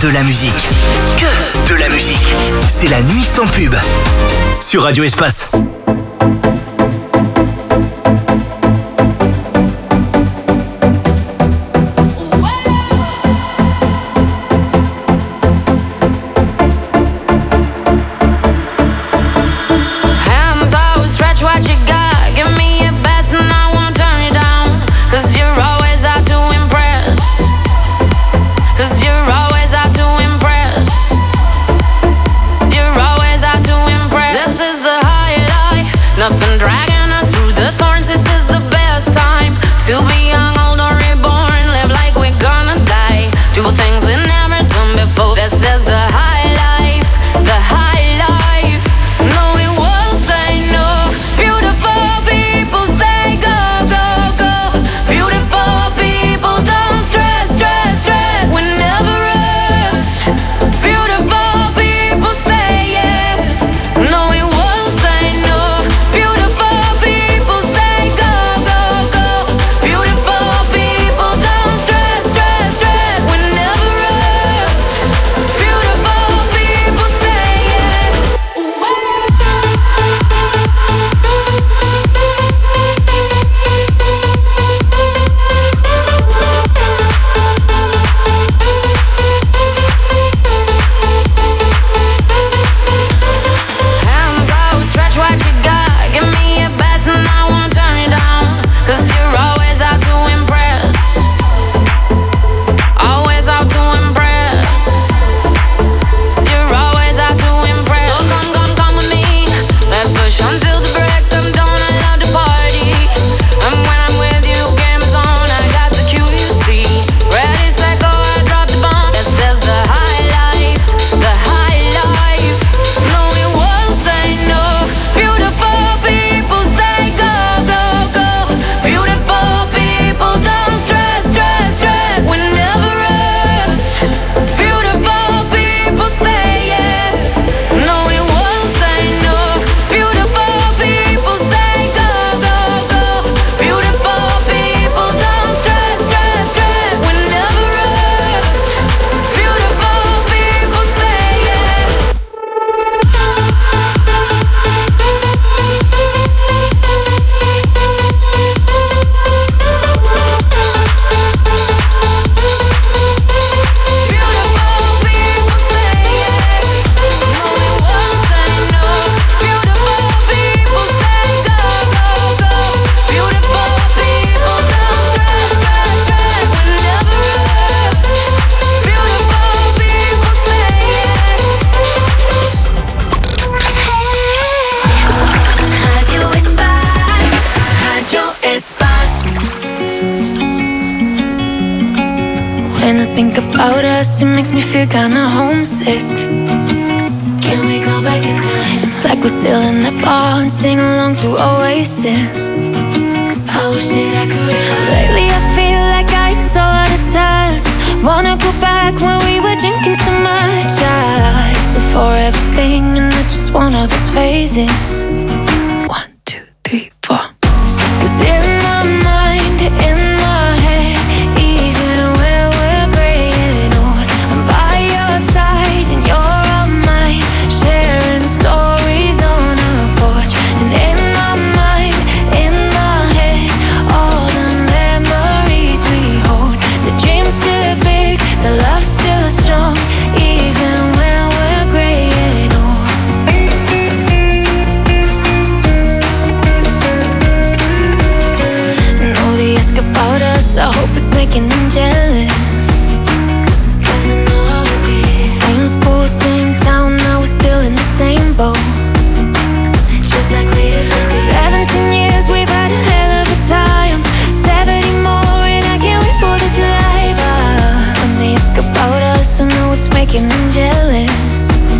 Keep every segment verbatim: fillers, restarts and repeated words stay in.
de la musique. Que de la musique. C'est la nuit sans pub. Sur Radio Espace. Kinda homesick. Can we go back in time? It's like we're still in that bar and sing along to Oasis. I wish that I could remember. Lately I feel like I'm so out of touch. Wanna go back when we were drinking so much. Ah, it's a forever thing and not just one of those phases. One, two, three, four. 'Cause in my mind, in my head, even when we're gray and old, I'm by your side and you're on mine, sharing stories on a porch. And in my mind, in my head, all the memories we hold. The dream's still big, the love's still strong, even when we're gray and old. And all they ask about us, I hope it's making them jealous. 'Cause I know I would be. Same school, same town, now we're still in the same boat. Just like we used to be. Seventeen years, we've had a hell of a time. Seventy more and I can't wait for this life. Ah, when they ask about us, I know it's making them jealous.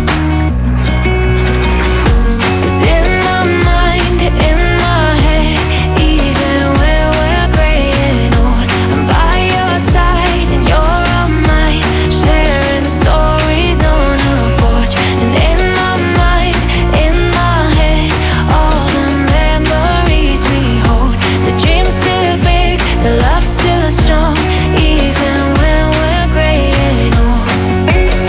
'Cause in my mind, in my head, even when we're gray and old, I'm by your side and you're on mine, sharing stories on a porch. And in my mind, in my head, all the memories we hold. The dream's still big, the love's still strong, even when we're gray and old.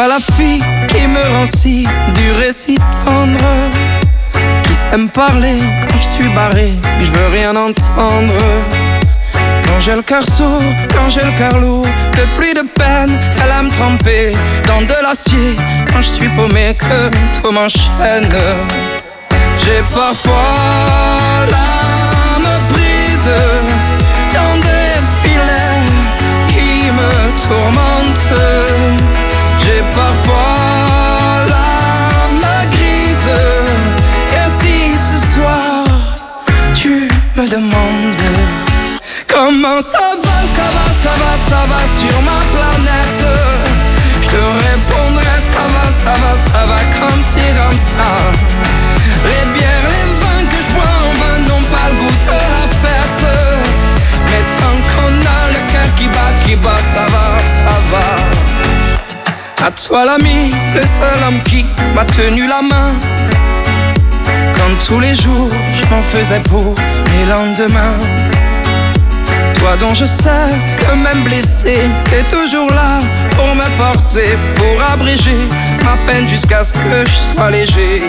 Toi la fille qui me rend si dur et si tendre, qui sait me parler quand je suis barré, mais je veux rien entendre. Quand j'ai le cœur sourd, quand j'ai le cœur lourd, de pluie de peine, elle a me tremper dans de l'acier. Quand je suis paumé, que tout m'enchaîne. J'ai parfois l'âme prise dans des filets qui me tourmentent. J'ai parfois l'âme grise. Et si ce soir tu me demandes comment ça va, ça va, ça va, ça va sur ma planète, je te répondrai ça va, ça va, ça va comme ci, comme ça. Les bières, les vins que je bois en vain n'ont pas le goût de la fête, mais tant qu'on a le cœur qui bat, qui bat, ça va, ça va. À toi l'ami, le seul homme qui m'a tenu la main, quand tous les jours je m'en faisais pour mes lendemains. Toi dont je sais que même blessé, t'es toujours là pour me porter, pour abréger ma peine jusqu'à ce que je sois léger.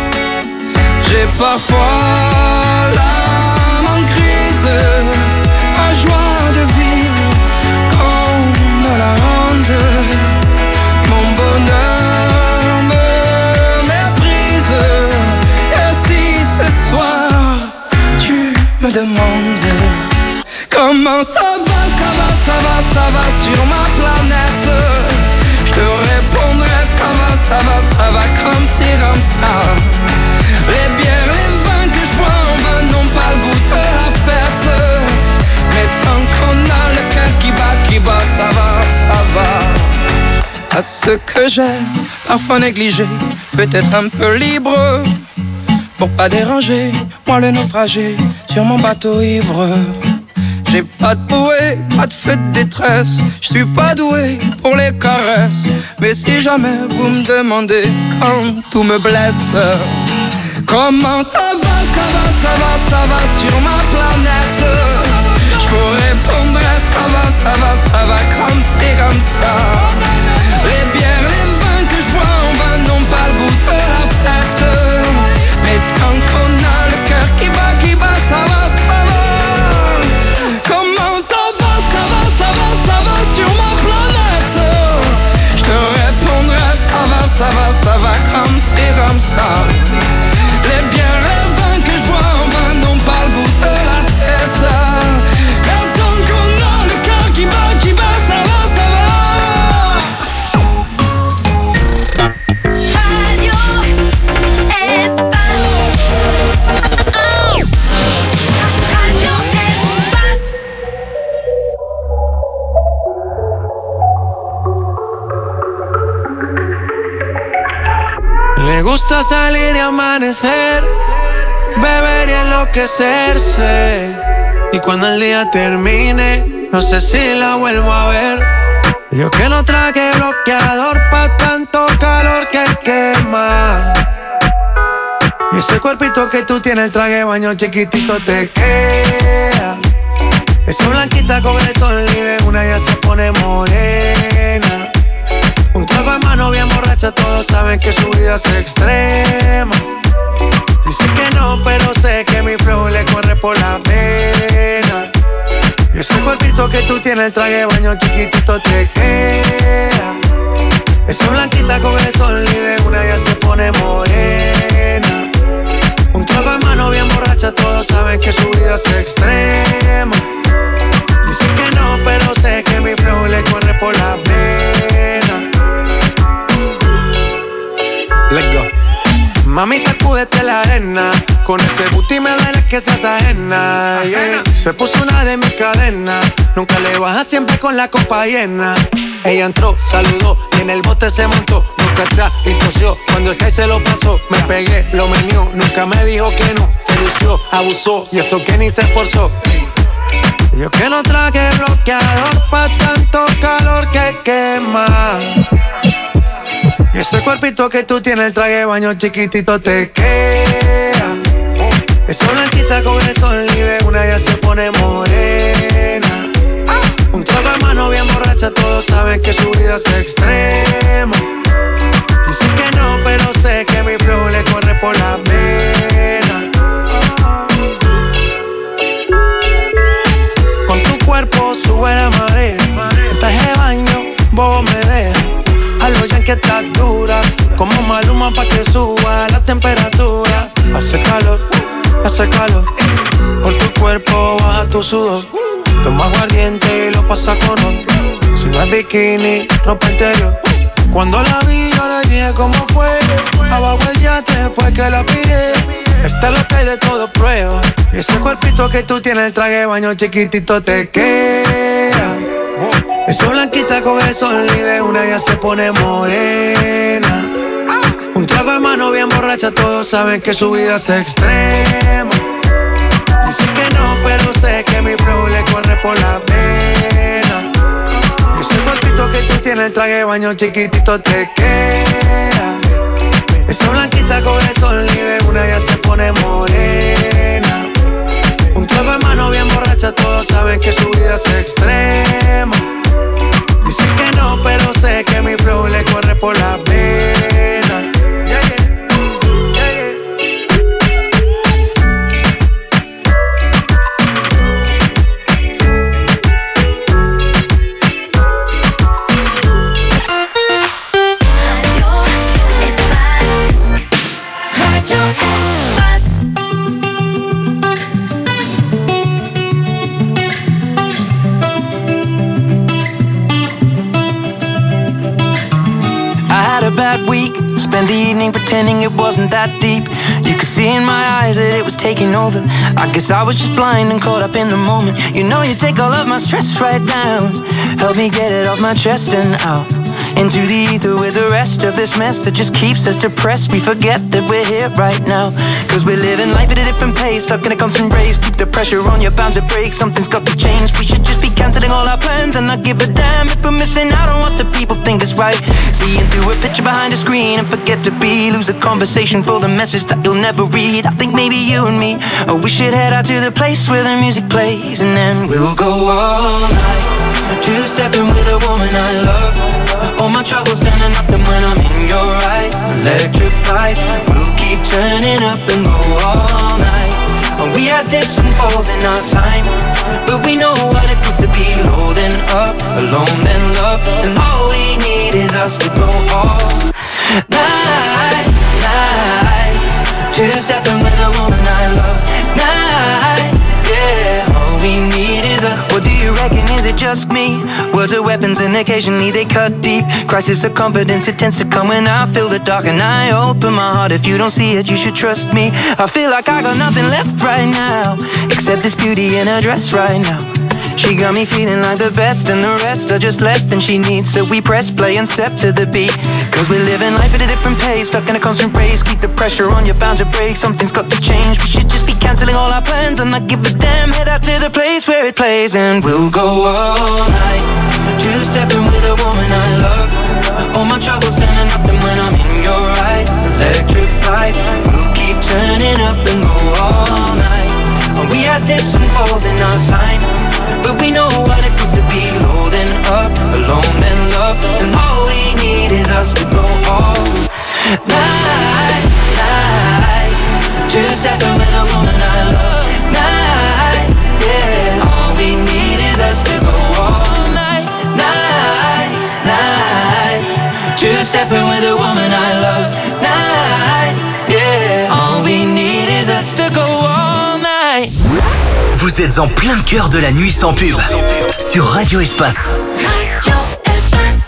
J'ai parfois l'âme en crise, ma joie de vivre qu'on me la rende. Mon bonheur me méprise. Et si ce soir tu me demandes comment ça va, ça va, ça va, ça va sur ma planète, je te répondrai ça va, ça va, ça va comme ci, comme ça. Les bières, les vins que je bois en vain n'ont pas le goût de la fête, mais tant qu'on a le cœur qui bat, qui bat, ça va, ça va. À ce que j'ai parfois négligé, peut-être un peu libre, pour pas déranger, moi le naufragé sur mon bateau ivre. J'ai pas de bouée, pas de feu de détresse, je suis pas doué pour les caresses, mais si jamais vous me demandez quand tout me blesse, comment ça va, ça va, ça va, ça va sur ma planète, je vous répondrai ça va, ça va, ça va comme c'est comme ça. Les bières, les vins que je bois en vain n'ont pas le goût de la fête, mais tant qu'on a le cœur qui bat, qui bat, ça va, ça va. Comment ça va, ça va, ça va, ça va sur ma planète, je te répondrai ça va, ça va, ça va comme c'est comme ça. Les bières, les vins que je bois en vain n'ont pas le goût de la fête, mais tant qu'on a le cœur qui bat, qui bat, ça va, ça va. Radio Espace. Radio Espace. Le gusta salir y amanecer, beber y enloquecerse, y cuando el día termine, no sé si la vuelvo a ver. Yo que no traje bloqueador pa' tanto calor que quema, y ese cuerpito que tú tienes, el traje de baño chiquitito te queda. Esa blanquita con el sol y de una ya se pone morena. Un trago en mano bien borracha, todos saben que su vida es extrema. Dice que no, pero sé que mi flow le corre por la pena. Y ese cuerpito que tú tienes, el traje de baño chiquitito te queda. Esa blanquita con el sol y de una ya se pone morena. Un trago en mano bien borracha, todos saben que su vida es extrema. Dice que no, pero sé que mi flow le corre por la pena. Let's go. Mami, sacúdete la arena, con ese booty me duele que seas ajena, yeah. Se puso una de mis cadenas, nunca le baja siempre con la copa llena. Ella entró, saludó y en el bote se montó, nunca atrás y tosió. Cuando el Sky se lo pasó, me pegué, lo menió, nunca me dijo que no. Se lució, abusó y eso que ni se esforzó. Yo que no traje bloqueador pa' tanto calor que quema. Y ese cuerpito que tú tienes, el traje de baño chiquitito te queda. Esa blanquita con el sol y de una ya se pone morena. Un trago de mano bien borracha, todos saben que su vida es extrema. Dice que no, pero sé que mi flow le corre por la vena. Con tu cuerpo sube la marea. En traje de baño, vos me dejas. A los yankees estás dura, como Maluma pa' que suba la temperatura. Hace calor, hace calor. Por tu cuerpo baja tu sudor. Toma aguardiente y lo pasa con honor. Si no es bikini, ropa interior. Cuando la vi yo le dije cómo fue. Abajo el yate fue que la pide. Esta es lo que hay de todo prueba. Y ese cuerpito que tú tienes, el traje de baño chiquitito te queda. Esa blanquita con el sol y de una ya se pone morena. Un trago de mano bien borracha, todos saben que su vida es extrema. Dice que no, pero sé que mi flow le corre por la vena. Ese cuerpito que tú tienes, el traje de baño chiquitito te queda. Esa blanquita con el sol y de una ya se pone morena. Un trago de mano bien borracha, todos saben que su vida es extrema. Dice que no, pero sé que mi flow le corre por la vena. Yeah, yeah. Yeah, yeah. Bad week, spend the evening pretending it wasn't that deep. You could see in my eyes that it was taking over. I guess I was just blind and caught up in the moment. You know you take all of my stress right down. Help me get it off my chest and out into the ether with the rest of this mess that just keeps us depressed. We forget that we're here right now, cause we're living life at a different pace, stuck in a constant race. Keep the pressure on, you're bound to break. Something's got to change. We should just be cancelling all our plans and not give a damn if we're missing out on what the people think is right. Seeing through a picture behind a screen and forget to be. Lose the conversation for the message that you'll never read. I think maybe you and me, oh, we should head out to the place where the music plays, and then we'll go all night, two-stepping with a woman I love. All my troubles standing up, and when I'm in your eyes, electrified. We'll keep turning up and go all night. We had dips and falls in our time, but we know what it feels to be low then up, alone then love. And all we need is us to go all night, night, two-stepping with a woman I love. Night, yeah, all we need is us. What do you reckon, is it just me? Words are weapons and occasionally they cut deep. Crisis of confidence, it tends to come when I feel the dark and I open my heart. If you don't see it, you should trust me. I feel like I got nothing left right now except this beauty in her dress right now. She got me feeling like the best, and the rest are just less than she needs. So we press play and step to the beat, cause we're living life at a different pace, stuck in a constant race. Keep the pressure on, you're bound to break. Something's got to change. We should just be cancelling all our plans and not give a damn. Head out to the place where it plays, and we'll go all night, two-stepping with a woman I love. All my troubles standing up, and when I'm in your eyes, electrified. We'll keep turning up and go all night. We had dips and falls in our time, but we know what it feels to be low then up, alone then love. And all we need is us to go all night, night, two-stepping with a woman I love. Night, yeah, all we need is us to go all night, night, night, two-stepping with a woman I love. Night, yeah, all we need is us to go all night. Vous êtes en plein cœur de la nuit sans pub sur Radio Espace. Radio Espace.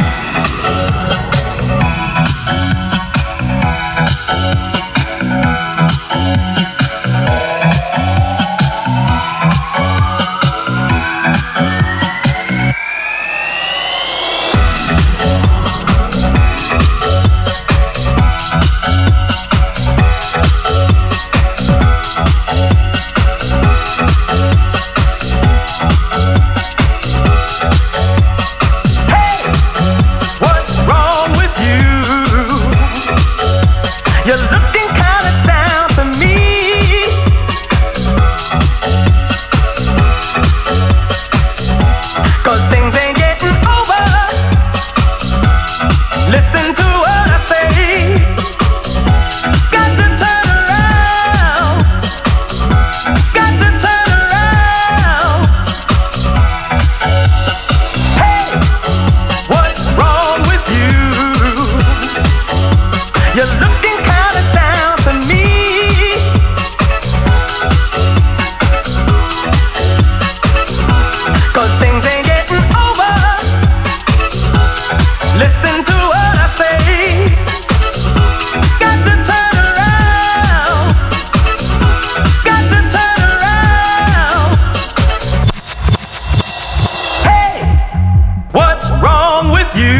What's wrong with you?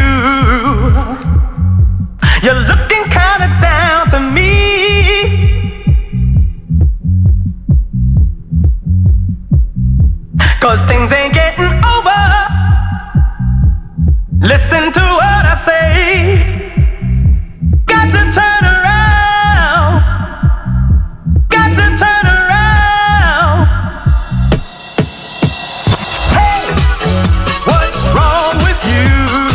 You're looking kinda down to me. Cause things ain't getting over. Listen to what I say. Got to turn around. Got to turn around. Hey, what's wrong with you?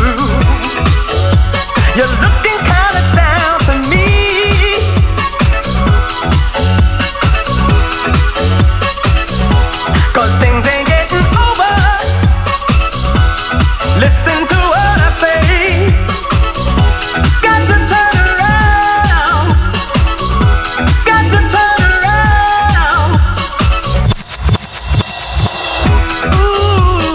You're looking kinda down to me. Cause things ain't getting over. Listen to what I say. Got to turn around. Got to turn around. Ooh,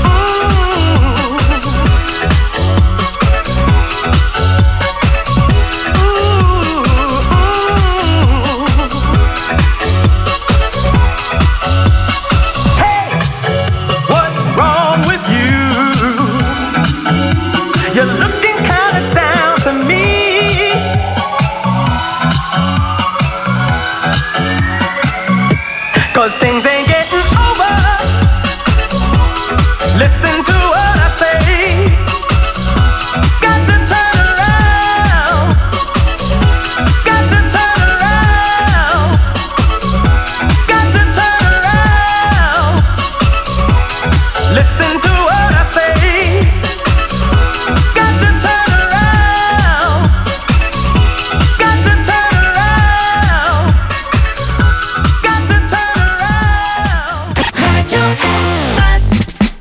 Hey, what's wrong with you? You're looking kinda down to me. Cause things ain't getting over. Listen to what I say. Got to turn around. Got to turn around. Got to turn around. Listen to what I say. Got to turn around. Got to turn around. Got to turn around. Radio Express.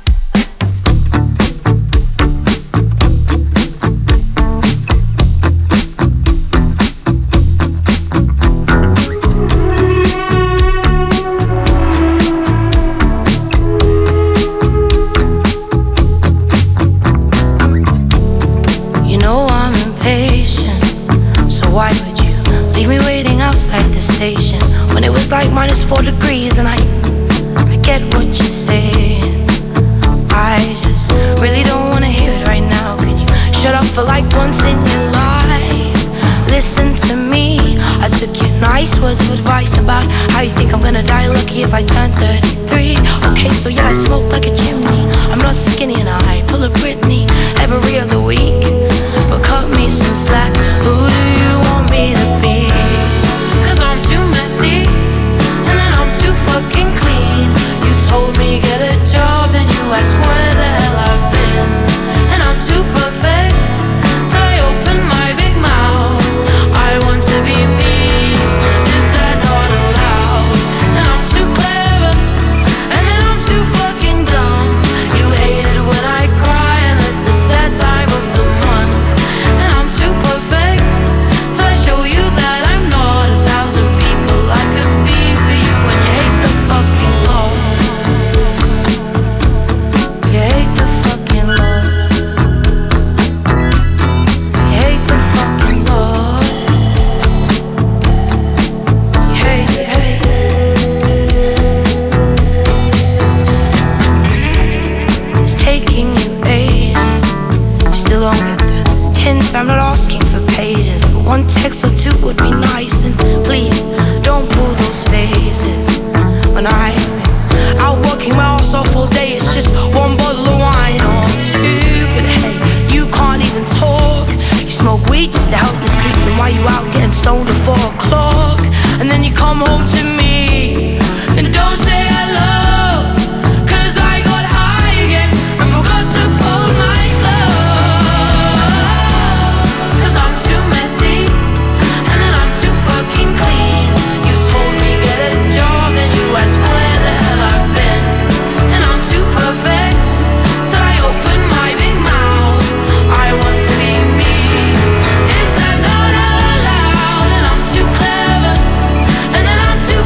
You know I'm impatient, so why would you leave me waiting outside the station when it was like minus four degrees? And I, I get what you're saying. I just really don't wanna hear it right now. Can you shut up for like once in your life? Listen to me. I took your nice words of advice about how you think I'm gonna die lucky if I turn thirty-three. Okay, so yeah, I smoke like a chimney. I'm not skinny and I pull a Britney every other week. But cut me some slack. Who do you want me to be? Cause I'm too messy and then I'm too fucking clean. You told me get a job and you asked where the hell I've been. And I'm too perfect till I open my big mouth. I want to be me. Is that not allowed? And I'm too clever and then I'm too fucking dumb. You hate it when I cry unless it's that time of the month. And I'm too perfect till I show you that I'm not a thousand people I could be for you. And you hate the fucking Lord. You hate the fucking Lord. You hate the fucking Lord. You hate, you hate. It's taking you ages. You still don't get the hint. I'm not asking for pages, but one text or two would be nice. And please don't pull those faces when I've been out working my ass off all day. It's just one bottle of wine or two. But hey, you can't even talk. You smoke weed just to help you sleep. Then why you out getting stoned at four o'clock? And then you come home to me and don't say hello. Cause I got high again and forgot to fold my clothes. Cause I'm too messy and then I'm too fucking clean. You told me get a job and you asked where the hell I've been. And I'm too perfect till I open my big mouth. I want to be me. Is that not allowed? And I'm too clever and then I'm too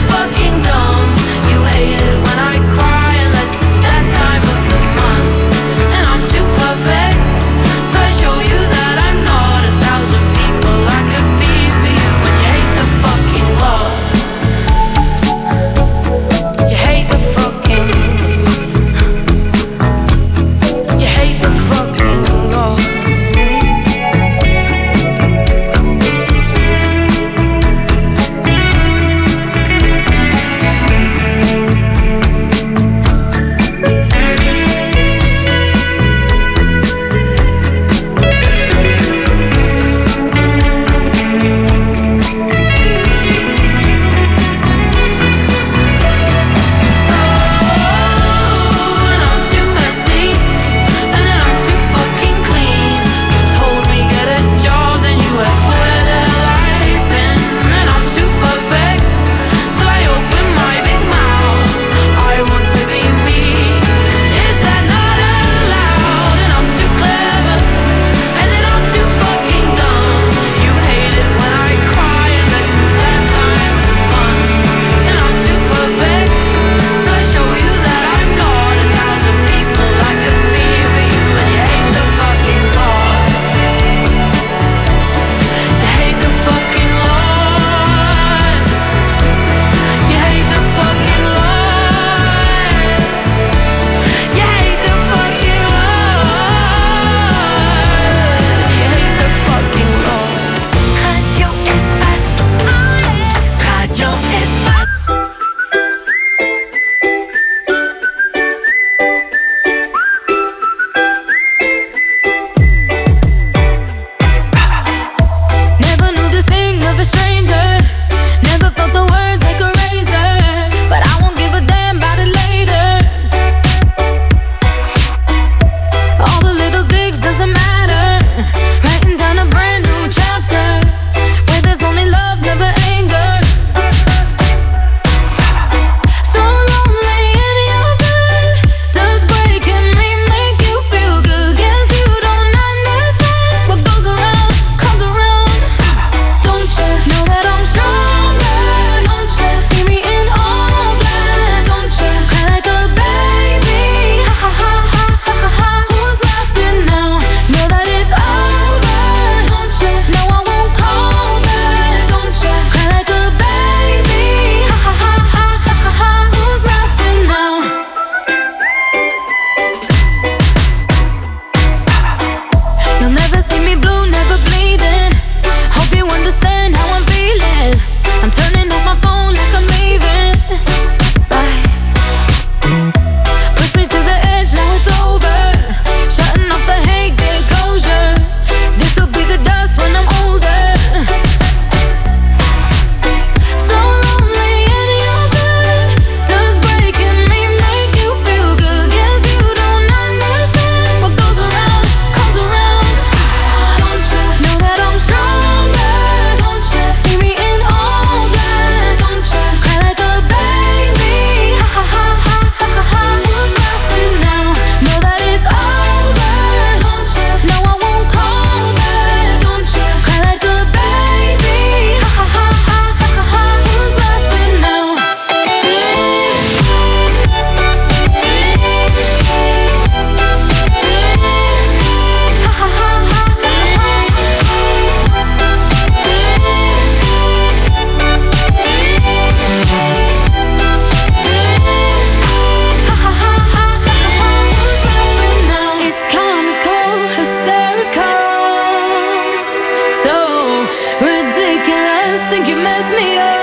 Ridiculous, think you messed me up.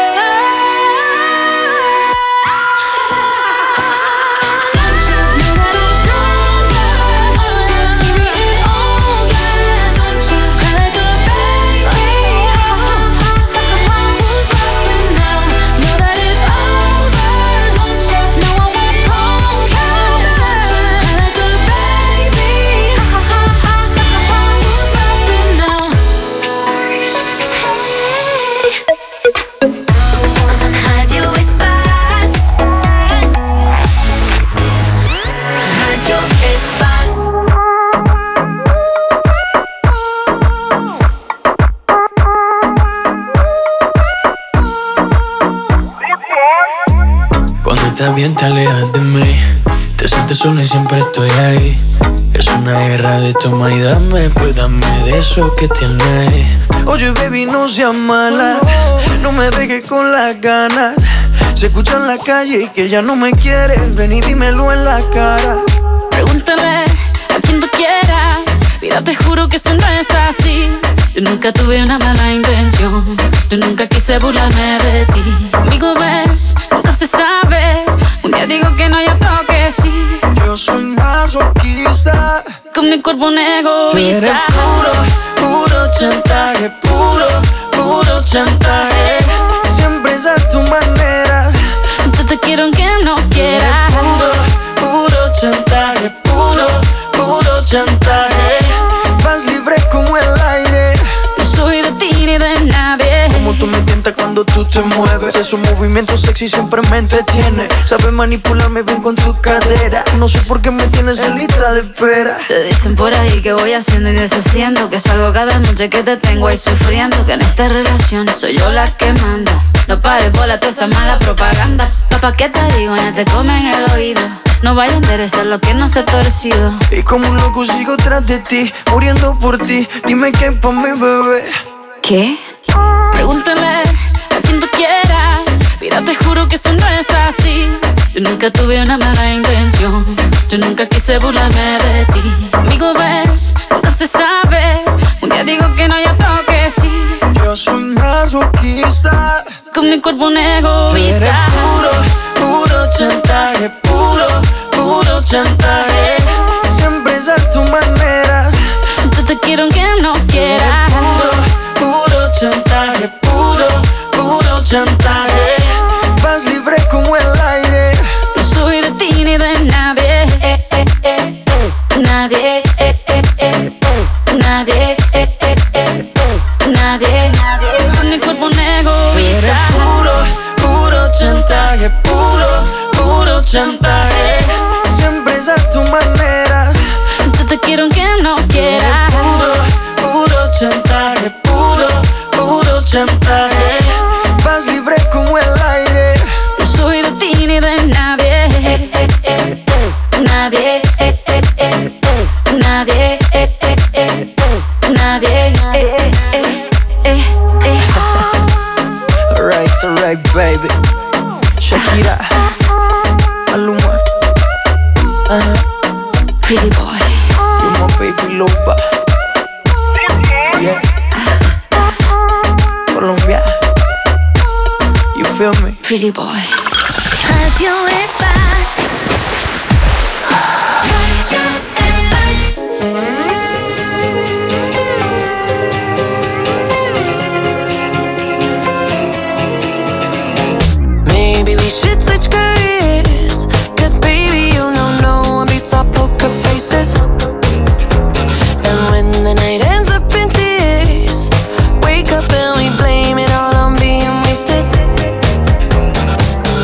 También te alejas de mí, te sientes sola y siempre estoy ahí. Es una guerra de toma y dame, pues dame de eso que tienes. Oye baby, no seas mala, no me dejes con las ganas. Se escucha en la calle que ya no me quieres, ven y dímelo en la cara. Pregúntale a quien tú quieras, mira te juro que eso no es así. Yo nunca tuve una mala intención, yo nunca quise burlarme de ti. Conmigo ves, nunca se sabe, un día digo que no y otro que sí. Yo soy masoquista, con mi cuerpo un egoísta. Tú eres puro, puro chantaje, puro, puro chantaje. Siempre es a tu manera, yo te quiero aunque no quieras. Puro, puro chantaje, puro, puro chantaje. Vas libre como el aire, no soy de ti ni de nadie. Como tú me tientas cuando tú te mueves, esos movimientos sexy siempre me entretiene. Sabes manipularme bien con tu cadera, no sé por qué me tienes en lista de espera. Te dicen por ahí que voy haciendo y deshaciendo, que salgo cada noche que te tengo ahí sufriendo, que en esta relación soy yo la que manda. No pares bola toda esa mala propaganda. Papá, ¿qué te digo? No te comen el oído, no vaya a interesar lo que no se ha torcido. Y como un loco sigo tras de ti, muriendo por ti, dime qué pa' mi bebé. ¿Qué? Pregúntale a quien tú quieras, mira te juro que eso no es así. Yo nunca tuve una mala intención, yo nunca quise burlarme de ti. Conmigo ves, nunca se sabe, un día digo que no y otro que sí. Yo soy masoquista, con mi cuerpo un egoísta. Puro, puro chantaje, puro, puro chantaje. Siempre es a tu manera, yo te quiero aunque no quieras. Puro, puro chantaje, puro, puro chantaje. Vas libre como el aire, no soy de ti ni de nadie. Eh, eh, eh, eh. Nadie, eh, eh, eh. Nadie, eh, eh, eh. Nadie, con mi cuerpo un egoísta. Puro, puro chantaje, puro, puro chantaje. Siempre es a tu manera, yo te quiero aunque no quieras. Puro, puro chantaje, puro, puro chantaje. Vas libre como el aire, no soy de ti ni de nadie. Eh, eh, eh, eh. Nadie, eh, eh, eh. Nadie, eh, eh, eh. Nadie, eh, eh, eh. Eh, eh. Alright, alright, baby. Shakira, Maluma, uh-huh. Pretty boy, you're my baby loba. Yeah, Colombia, you feel me? pretty boy. Radio Espace. Radio Espace. Maybe we should switch careers, cause baby you know no one beats our poker faces. And when the night ends up in tears, wake up and we blame it all on being wasted.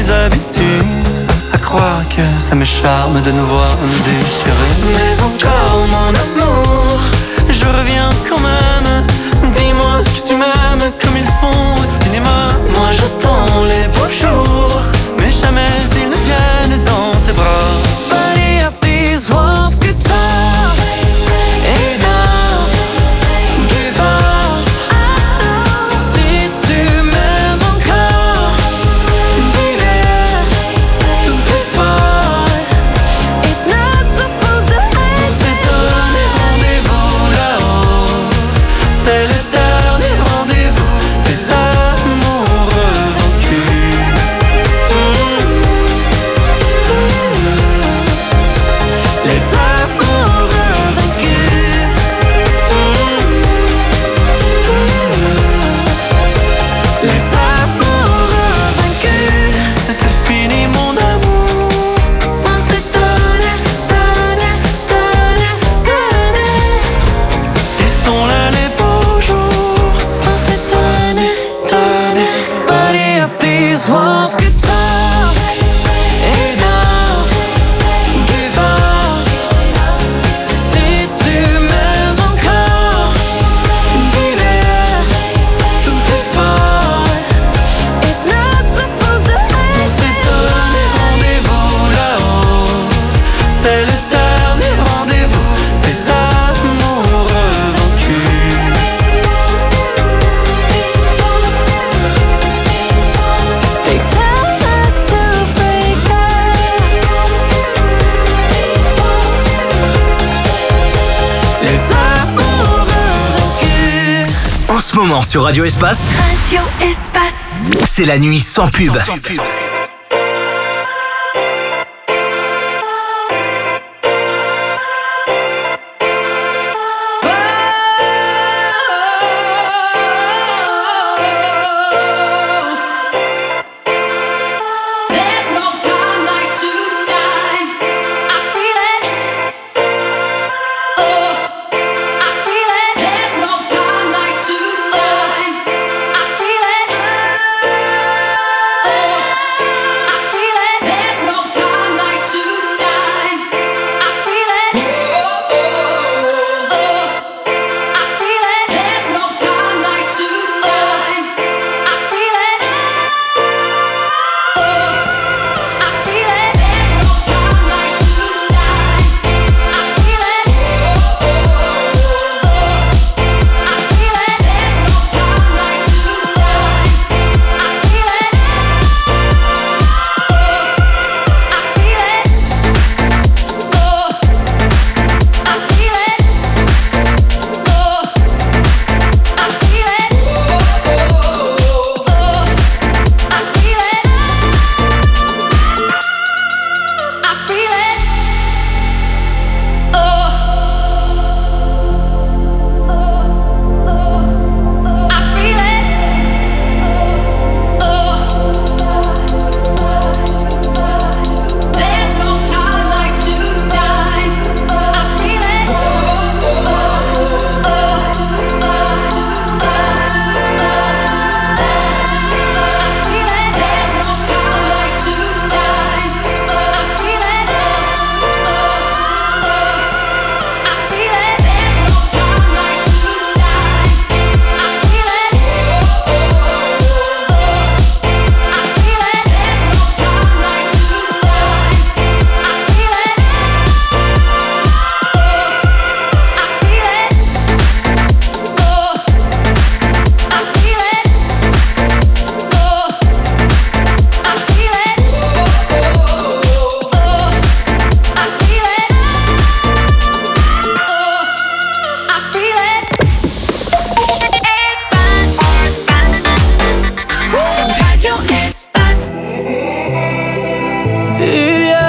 mes habitudes, à croire que ça me charme de nous voir nous déchirer. Mais encore mon amour, je reviens quand même. Dis-moi que tu m'aimes comme ils font au cinéma. Moi j'attends les beaux jours, mais jamais ils ne viennent dans tes bras. Body of these walls get tough. Enough, give up. Si tu m'aimes encore, dis-le plus fort. It's not supposed to end. On s'est donné rendez-vous là-haut. C'est le dernier rendez-vous des amoureux vaincus. Les amoureux vaincus. Les amoureux vaincus. C'est fini mon amour. On s'est donné, donné, donné, donné. Ils sont là les beaux jours. On s'est donné, donné. Body of these walls get tough. Enough, give up. Si tu m'aimes encore, dis-le plus fort. It's not supposed to end. On s'est donné rendez-vous là-haut. C'est le dernier rendez-vous des amoureux vaincus. They tell us to break up. Les amoureux vaincus. En ce moment sur Radio Espace, Radio Espace. c'est la nuit sans pub. There's no time like tonight. I feel it. Oh, I feel it. There's no time like tonight. I feel it. Oh, I feel it. There's no time like tonight. I feel it. Oh, I feel it. There's no time like tonight. I feel it. I feel it. There's no time like tonight. I feel it. I feel it. There's no time like tonight. I feel it. I feel it. Oh, I feel it. Oh, I feel it. Oh, I feel it. I feel it. Oh, I feel it. Oh, there's no time like tonight. I feel it. Oh, there's no time like tonight. I feel it. I feel it. There's no time like tonight. I feel it. I feel it. There's no time like tonight. I feel it. I feel it. Oh, I feel it. Oh, I feel it. Oh, I feel it. Oh, I feel it. Radio Espace. Il y a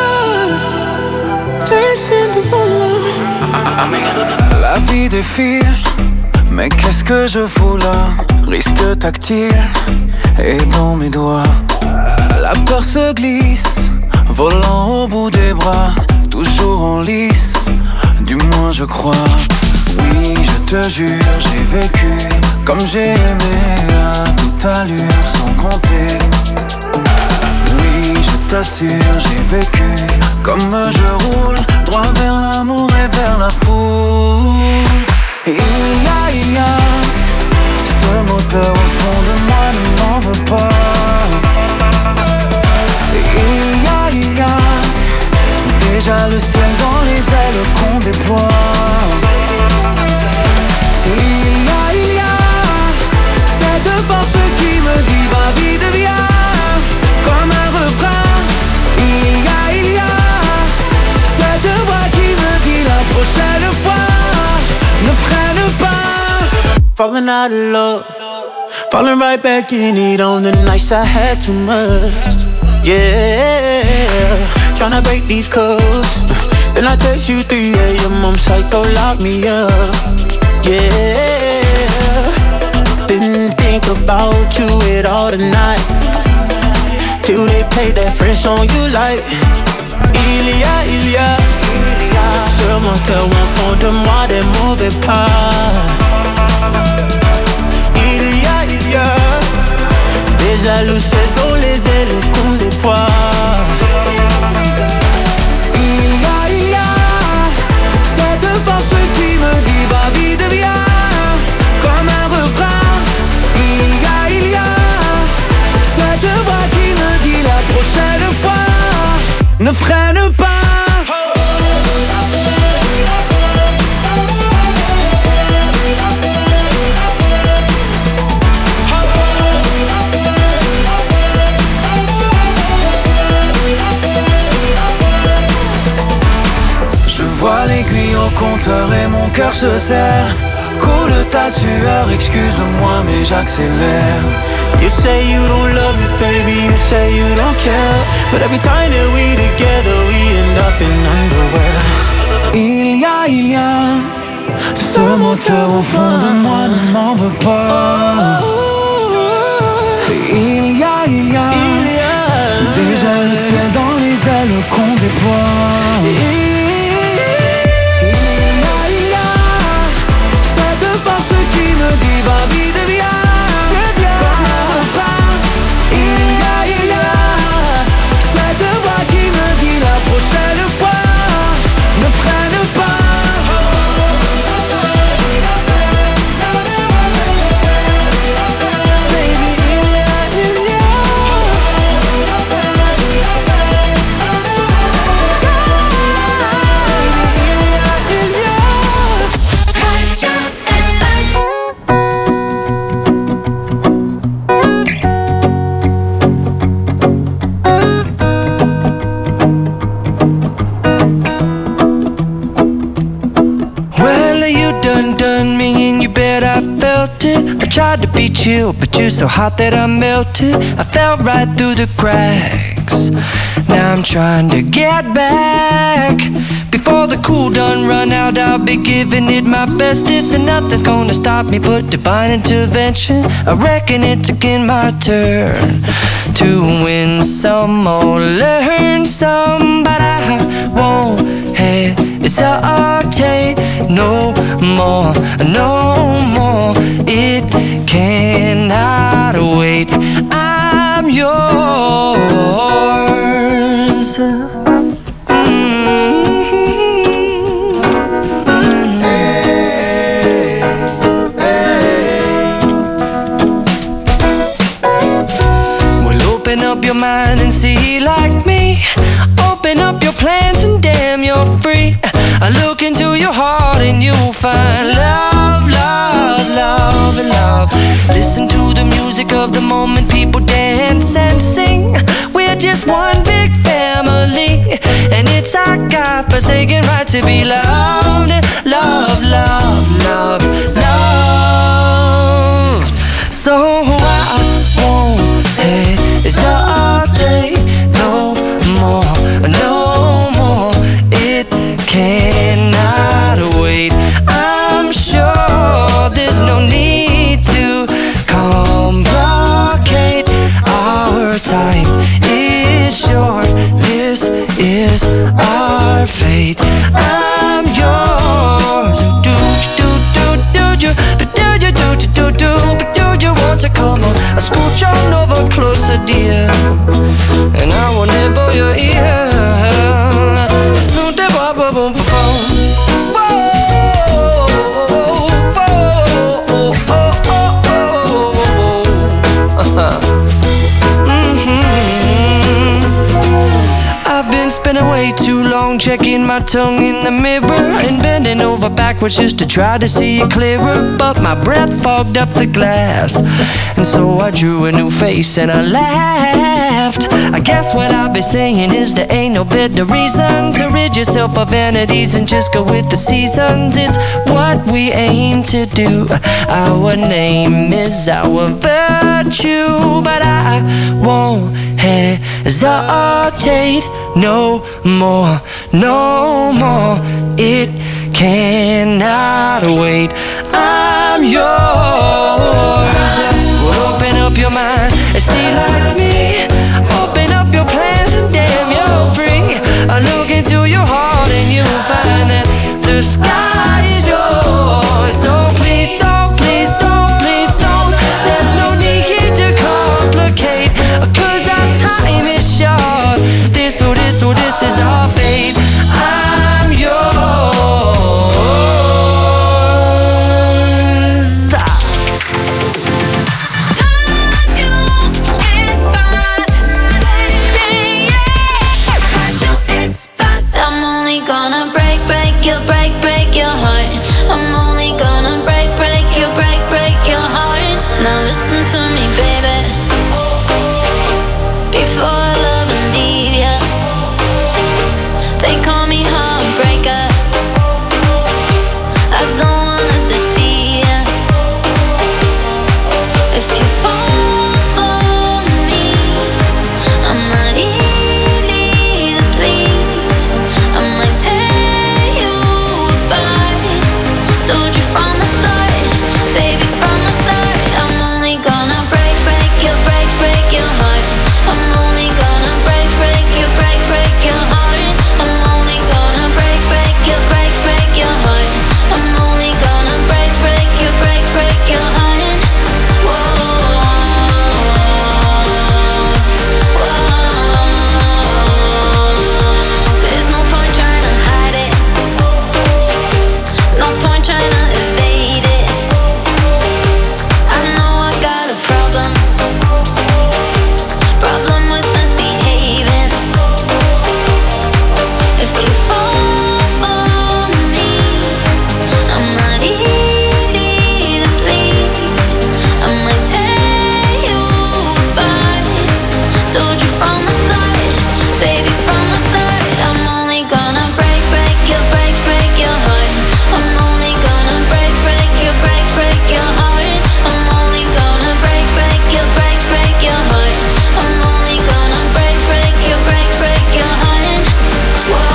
Jason Derulo. La vie défile, mais qu'est-ce que je fous là? Risque tactile et dans mes doigts. La peur se glisse, volant au bout des bras. Toujours en lice, du moins je crois. Oui, je te jure, j'ai vécu comme j'ai aimé à toute allure sans compter. Oui, je t'assure, j'ai vécu comme je roule, droit vers l'amour et vers la foule. Et il y a, il y a ce moteur au fond de moi, ne m'en veux pas. Et il y a, il y a déjà le ciel dans les ailes qu'on déploie. Et il y a, il y a cette force qui me dit va vite, viens, comme un refrain. Il y a, il y a cette voix qui me dit la prochaine fois ne freine pas. Falling out of love, falling right back in it on the nights I had too much. Yeah, tryna break these codes. Then I text you three a.m. I'm psycho, lock me up. Yeah, didn't think about you at all tonight, till they played that French song you like. Il y a, il y a sur mon cœur au fond de moi des mauvais pas. Il y a, il y a des jalousies dans les ailes qu'on déploie. Il y a, il y a cette force qui me dit va vite, viens, comme un refrain. Il y a, il y a cette voix qui me dit la prochaine fois ne freine pas. Je vois l'aiguille au compteur et mon cœur se serre. Coule ta sueur, excuse-moi mais j'accélère. You say you don't love me, baby, you say you don't care, but every time that we together, we end up in underwear. Il y a, il y a ce moteur au fond de moi, ne m'en veux pas. Il y a, il y a déjà le ciel dans les ailes qu'on déploie. Il y a, il y a cette force qui me dit va vite, viens, comme un refrain. Il y a, il y a cette voix qui me dit la prochaine fois ne freine pas. I tried to be chill, but you're so hot that I melted. I fell right through the cracks. Now I'm trying to get back. Before the cool done run out, I'll be giving it my bestest, and nothing's gonna stop me but divine intervention. I reckon it's again my turn to win some or learn some, but I won't hesitate no more, no more. It cannot wait. I'm yours. Open up your mind and see like me. Open up your plans and damn, you're free. I look into your heart and you'll find love, love, love, and love. Listen to the music of the moment, people dance and sing. We're just one big family, and it's our God-forsaken right to be loved, love, love, love, loved. So I won't hesitate no more, no more. It cannot wait. I'm sure there's no need to complicate. Our time is short. This is our fate. I'm yours. Do do do do do do do do do do do do. Want to come on? I scooch on over close. closer, dear, and I will nibble your ear. So de ba ba boom ba boom. Spending way too long checking my tongue in the mirror and bending over backwards just to try to see it clearer. But my breath fogged up the glass, and so I drew a new face and I laughed. I guess what I'll be saying is there ain't no better reason to rid yourself of vanities and just go with the seasons. It's what we aim to do. Our name is our virtue, but I won't hesitate no more, no more. It cannot wait. I'm yours. Well, open up your mind and see like me. Open up your plans and damn, you're free. I look into your heart and you'll find that the sky is yours. So please don't, please don't, please don't. There's no need here to complicate, 'cause our time is short. This, oh this, oh this is our fate. I'm yours. I'm only gonna break, break your, break, break your heart. I'm only gonna break, break your, break, break your heart. Now listen to me, baby. Before I love and leave ya, they call me heartbreaker. I don't wanna deceive ya. If you fall for me, I'm not easy to please. I might tear you apart. Told you from the start, baby, from the start. I'm only gonna break, break your, break, break your heart. I'm only gonna break, break your, break, break your heart. I'm only gonna break, break your, break, break your heart. I'm only gonna break, break your, break, break your heart. Whoa, whoa. There's no point trying to hide it. No point trying to evade it. I know I got a problem. Problem with misbehaving. If you fall for me, I'm not easy to please. I might tear you apart. Told you from the start, baby, from the start. I'm only gonna break, break your, break, break your heart. I'm only gonna break, break your, break, break your heart. I'm only gonna break, break your, break, break your heart. I'm only gonna break, break your, break, break your heart. Whoa,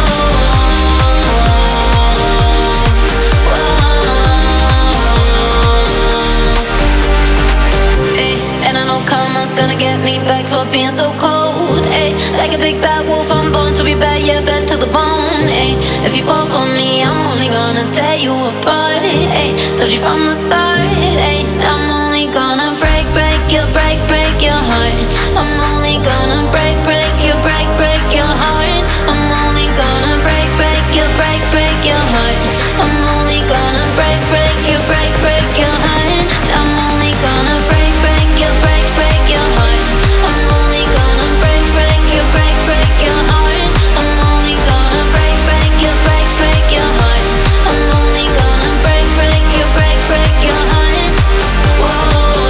whoa. Ay, and I know karma's gonna get me back for being so cold. Ay, like a big bad wolf, I'm born to be bad, yeah, bad to the bone. Ay, if you fall for me, I'm only gonna tear you apart. Ay, told you from the start. Ay, I'm only gonna break, break your, break, break your heart. I'm only gonna break, break your, break, break your heart. I'm only gonna break, break your, break, break your heart. I'm only gonna break, break your, break, break your heart. I'm only gonna break, break your, break, break your heart. I'm only gonna break, break your, break, break your heart. I'm only gonna break, break your, break, break your heart. I'm only gonna break, break your, break, break your heart. Whoa,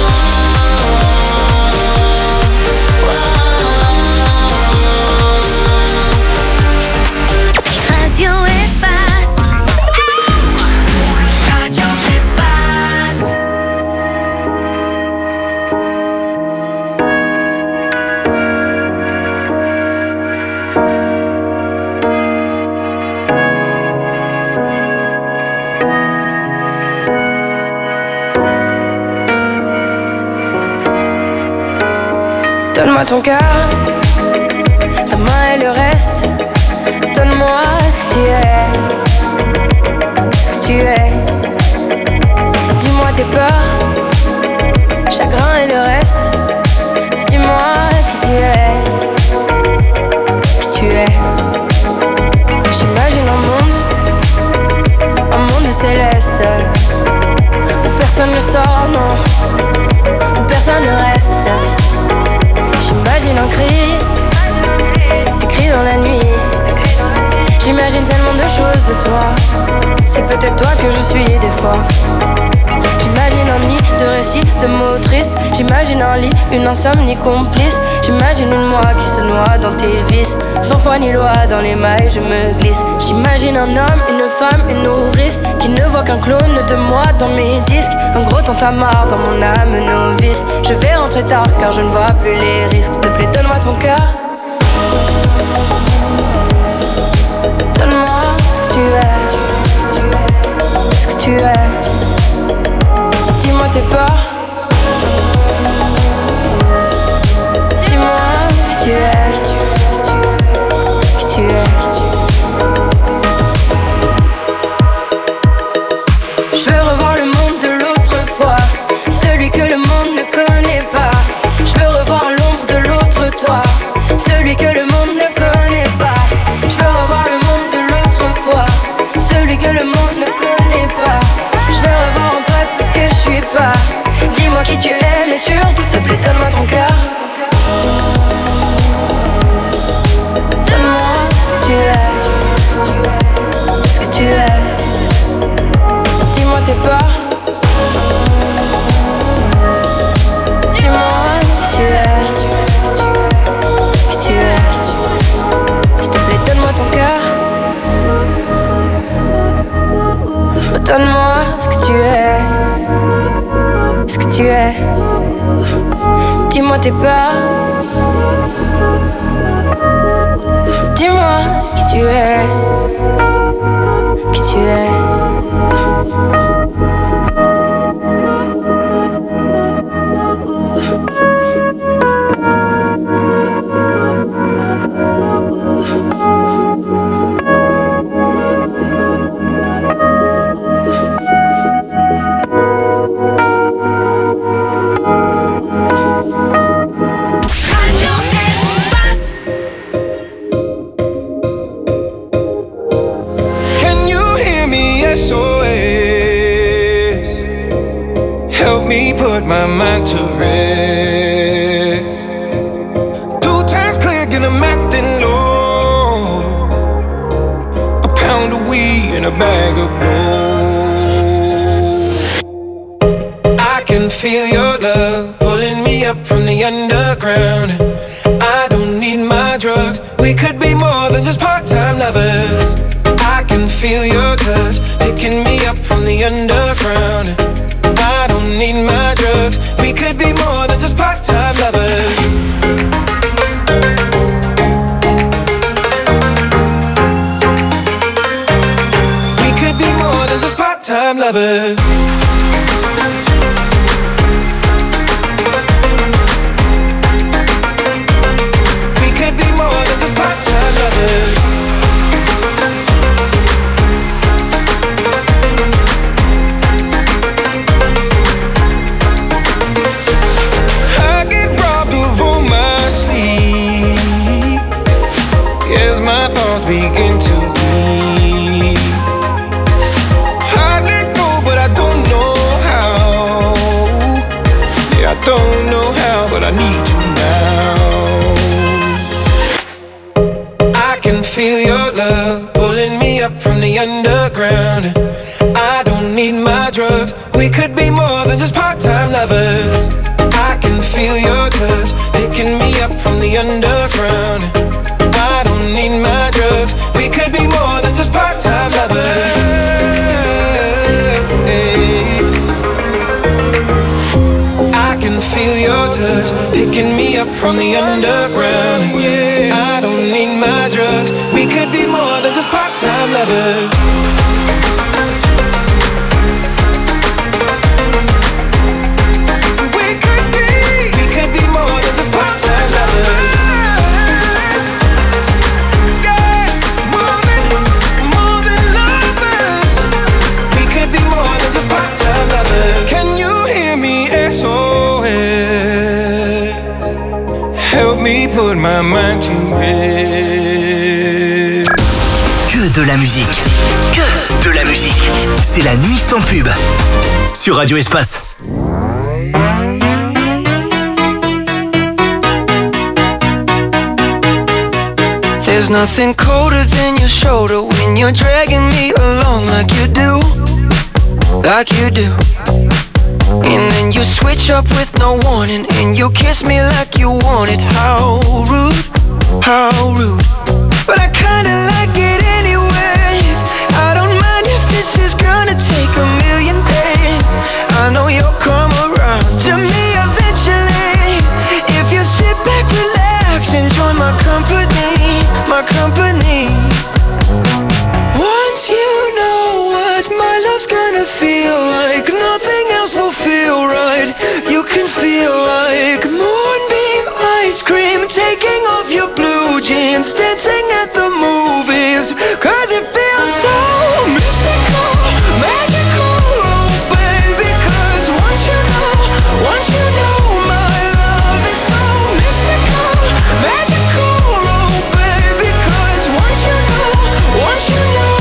whoa. Radio Espace. Radio Espace. Donne-moi ton cœur, ta main et le reste. Donne-moi ce que tu es, ce que tu es. Dis-moi tes peurs, chagrin et le reste. Dis-moi personne ne sort, non, où personne ne reste. J'imagine un cri, des cris dans la nuit. J'imagine tellement de choses de toi. C'est peut-être toi que je suis des fois. J'imagine un nid de récits, de mots tristes. J'imagine un lit, une insomnie complice. J'imagine une moi qui se noie dans tes vices. Sans foi ni loi, dans les mailles je me glisse. J'imagine un homme, une femme, une nourrice qui ne voit qu'un clone de moi dans mes disques. Un gros tintamarre dans mon âme novice. Je vais rentrer tard car je ne vois plus les risques. S'il te plaît, donne-moi ton cœur. Donne-moi ce que tu es. Ce que tu es. Dis-moi tes peurs. Dis-moi qui tu es. Qui tu es. Je veux revoir le monde de l'autre fois, celui que le monde ne connaît pas. Je veux revoir l'ombre de l'autre toi, celui que le monde ne connaît pas. Je veux revoir le monde de l'autre fois, celui que le monde ne connaît pas. Je veux revoir en toi tout ce que je suis pas. Dis-moi qui tu es, mais surtout s'il te plaît donne-moi ton cœur. Donne-moi ce que tu es. Ce que tu es. Dis-moi tes peurs. Dis-moi qui tu es. Qui tu es. S'il te plaît donne-moi ton cœur. Donne-moi ce que tu es. Ce que tu es. Dis-moi tes peurs. Dis-moi qui tu es. Qui tu es. Put my mind to rest. Two times click and I'm acting low. A pound of weed and a bag of blow. I can feel your love pulling me up from the underground. I don't need my drugs. We could be more than just part-time lovers. I can feel your touch picking me up from the underground. I don't need my drugs. We could be more than just part-time lovers. We could be more than just part-time lovers. We could be more than just part-time lovers. My thoughts begin to bleed. I let go, but I don't know how. Yeah, I don't know how, but I need you now. I can feel your love pulling me up from the underground. I don't need my drugs. We could be more than just part-time lovers. I can feel your touch picking me up from the underground. I don't need my drugs. We could be more than just part-time lovers. Hey. I can feel your touch picking me up from the underground. Yeah, I don't need my drugs. We could be more than just part-time lovers. We could be, we could be more than just part-time lovers. Can you hear me? S O S. Help me put my mind to rest. Que de la musique, que de la musique. C'est la nuit sans pub sur Radio Espace. There's nothing colder than your shoulder when you're dragging me along like you do, like you do. And then you switch up with no warning and you kiss me like you want it. How rude, how rude. But I kinda like it anyways. I don't mind if this is gonna take a million days. I know you'll come around to me eventually. If you sit back, relax, enjoy my company, my company. Once you know what my love's gonna feel like, nothing else will feel right. You can feel like moonbeam ice cream, taking off your blue jeans, dancing at the movies. Cause it feels so mystical, magical, oh baby. Cause once you know, once you know my love is so mystical, magical, oh baby. Cause once you know, once you know,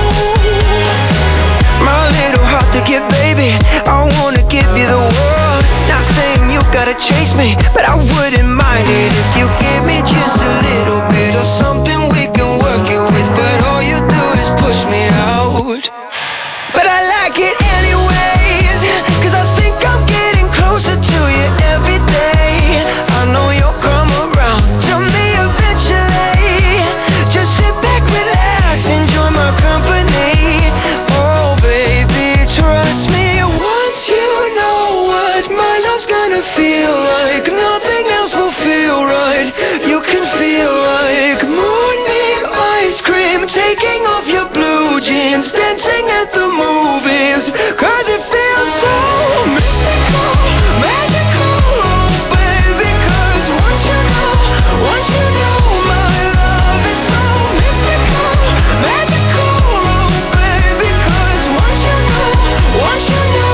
my little heart to get, baby, I wanna give you the world. Not saying you gotta chase me, but I wouldn't mind it if you give me just a little bit of something we can work it with. But all you do is push me out. But I like it anyways, cause I think I'm getting closer to you every day. I know you'll come around to me eventually. Just sit back, relax, enjoy my company. Oh baby, trust me. Once you know what my love's gonna feel like, nothing else will feel right. You can feel like moonbeam ice cream, taking off your blue jeans, dancing at the movies. Cause it feels so mystical, magical, oh baby. Cause once you know, once you know my love is so mystical, magical, oh baby. Cause once you know, once you know,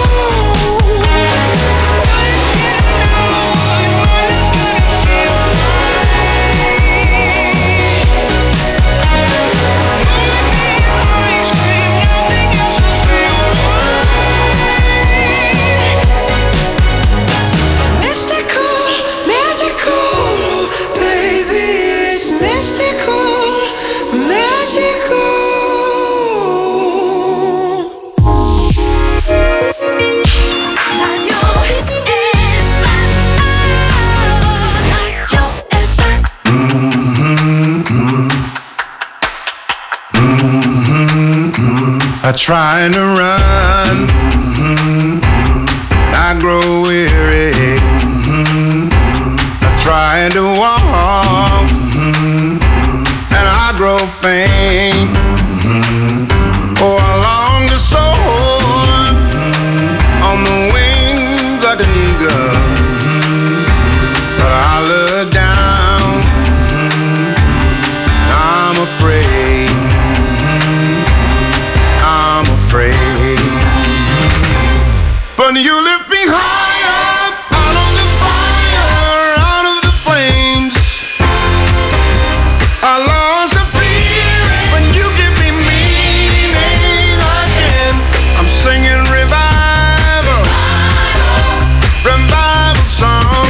I try to run, I grow weary. I try to walk, and I grow faint. Oh, I long to soar on the wings like an eagle, but I look down, and I'm afraid. I'm afraid. But you lift me higher, out of the fire, out of the flames. I lost the fear when you give me meaning again. I'm singing revival, revival song.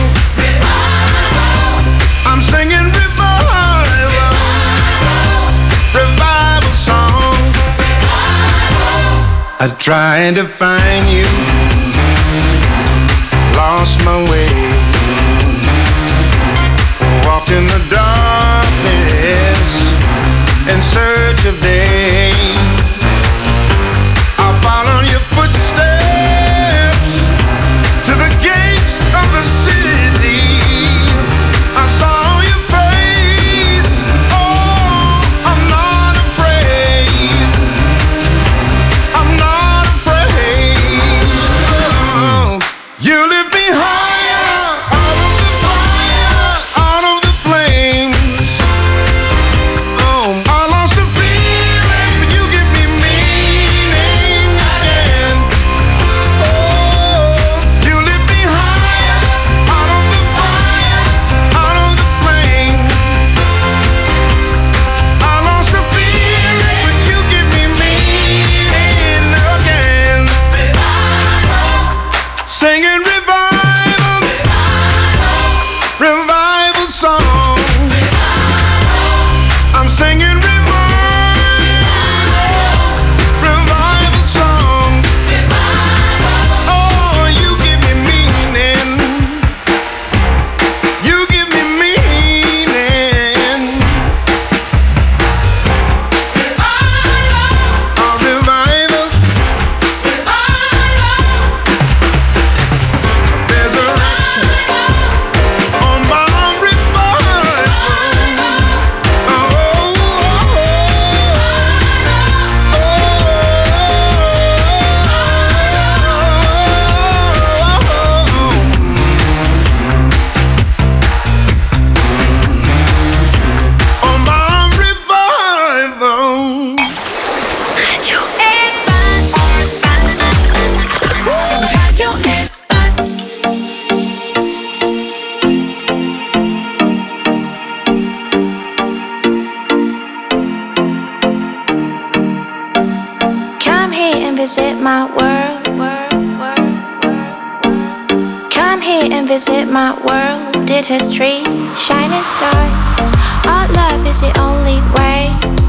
I'm singing revival, revival song. I tried to find you, lost my way, walked in the darkness in search of day. I followed your footsteps to the gates of the city. I saw your face, oh, I'm not afraid. I'm not afraid. Oh, you lift me higher, out of the fire, out of the flames. Oh, I lost the feeling, but you give me meaning again. Oh, you lift me higher, out of the fire, out of the flame. I lost the feeling, but you give me meaning. singing revival, revival song. I'm singing revival, revival song. Oh, you give me meaning, you give me meaning. A revival, there's a rush on my revival. Oh, on my revival. Radio Espace. Radio Espace. Come here and visit my world, world, world, world, world. Come here and visit my world. It has trees, shining stars. Our love is the only way.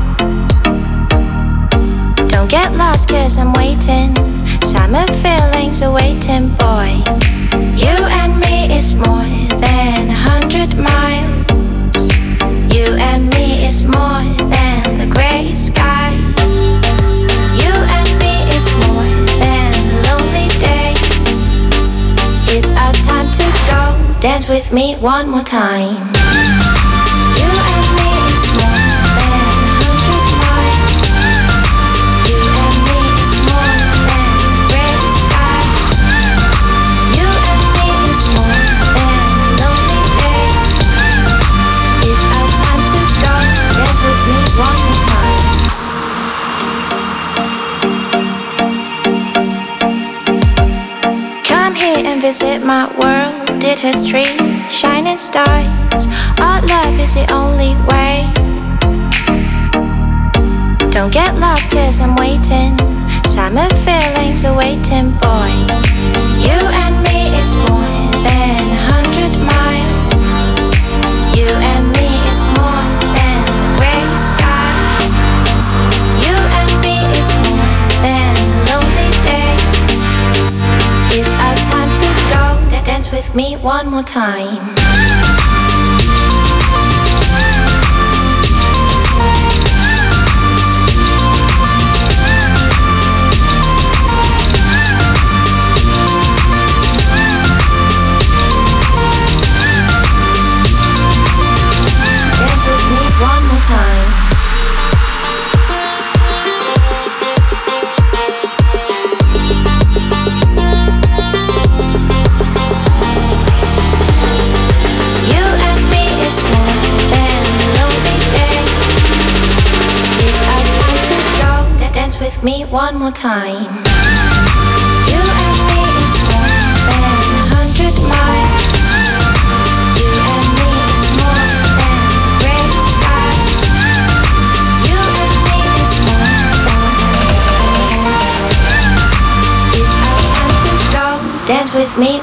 Don't get lost cause I'm waiting. Summer feelings are waiting, boy. You and me is more than a hundred miles. You and me is more than the gray sky. You and me is more than the lonely days. It's our time to go. Dance with me one more time. You and me is more than a hundred miles. You and me is more than the gray sky. You and me is more than the lonely days. It's our time to go. Dance with me one more time. Come here and visit my world. It has trees, shining stars. Our love is the only way. Don't get lost cause I'm waiting. Summer feelings are waiting, boy. You and me is more than a hundred miles. You and me is more than the gray sky. You and me is more than the lonely days. It's our time to go. Dance with me one more time. Dance with me one more time. You and me is more than a lonely day. It's our time to go. Dance with me one more time.